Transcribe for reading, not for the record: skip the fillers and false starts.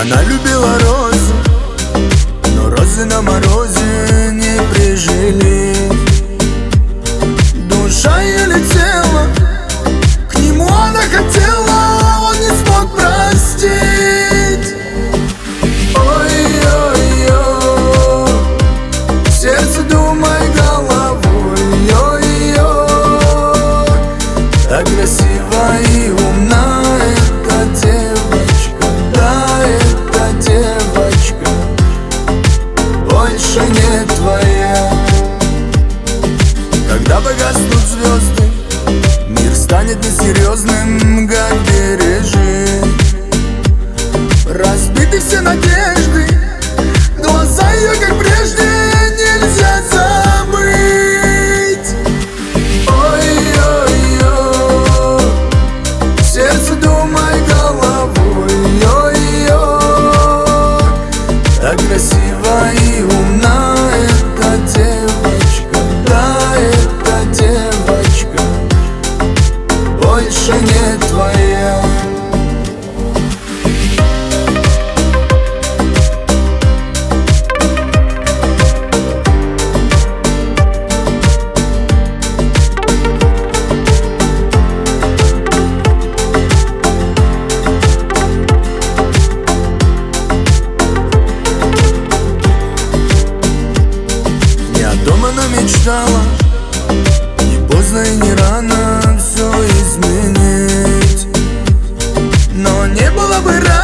Она любила розы, но розы на морозе не прижились. Душа ее летела, к нему она хотела, он не смог простить. Ой-ой-ой, сердце думай головой, ой-ой, так красиво и умна эта девочка, да, эта девочка больше не твоя. Когда погаснут звезды, мир станет несерьезным, как бережи. Разбиты все надежды, глаза ее, как прежде, нельзя забыть. Ой-ой-ой, сердце думай головой, ой-ой, так красиво и умна эта девочка, да, эта девочка больше не твоя. Она мечтала, не поздно и не рано все изменить, но не было бы рано.